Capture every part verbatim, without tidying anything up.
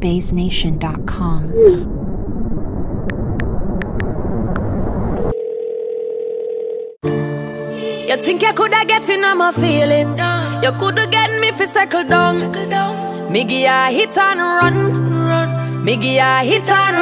bass nation dot com. You think you coulda get in on my feelings? You coulda get me fi settle down. Me give ya hit and run. Me give ya hit and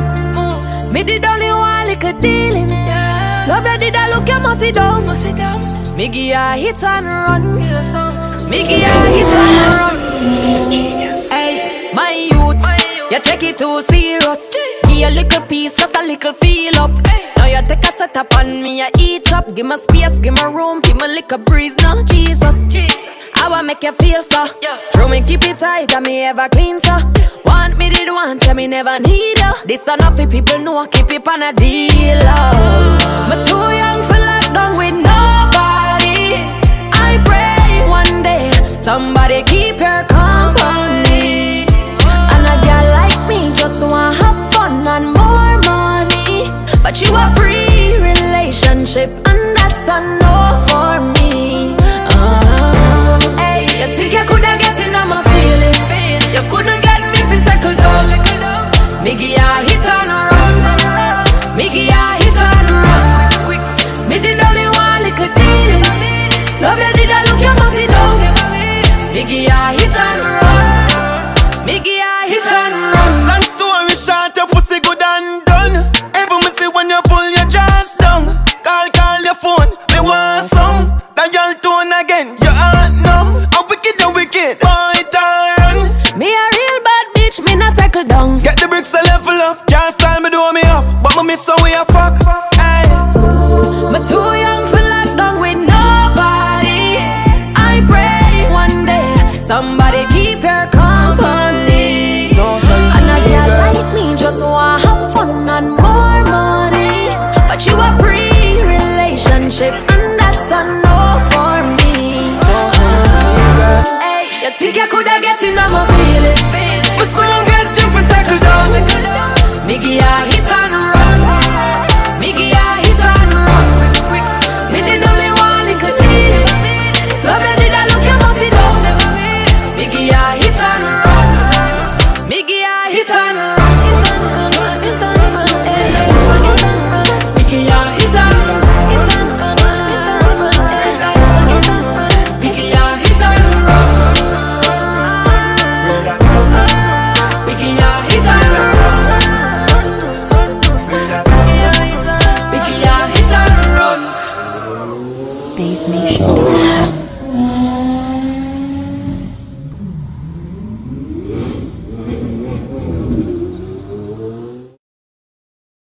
run. Me did only one little dealings. Love you did I look you must sit down. Me give ya hit and run. Me give ya hit and run. Hey, my youth, you take it too serious. Give a little piece, just a little feel up. Now you take a set up on me, I eat up. Give me space, give me room, give me little breeze. No, Jesus, I wanna make you feel so. Throw me, keep it tight, and me ever clean so. Want me did want, tell me never need you. This enough for people know, keep it on a deal. I'm too young for lockdown with nobody. I pray one day somebody keep your company. And a girl like me just wanna have fun and more money. But you a pre-relationship and that's a no for me. uh, Hey, you think you coulda get in on my feelings? You coulda get me fi settle down. Me give ya hit and run. Me give ya hit and run. Me did only one little dealings. Love you did I look you must sit down. Me give ya hit and run. Me give ya hit and run. Long story short, your pussy good and done. Ever me see when you pull your jaws down. Call, call your phone, me want some. Dial tone again, your heart numb. How wicked you wicked, boy turn. Me a real bad bitch, me not cycle down. Get the bricks a level up, can't style me do me up. But me miss how we a fuck, hey. Me too young for lockdown with nobody. I pray one day somebody keep your company. No, son, and a girl girl. like me just wanna have fun and more money. But you a pre-relationship and that's a no for me. No, son, girl. Hey, you think you coulda get in on my feelings?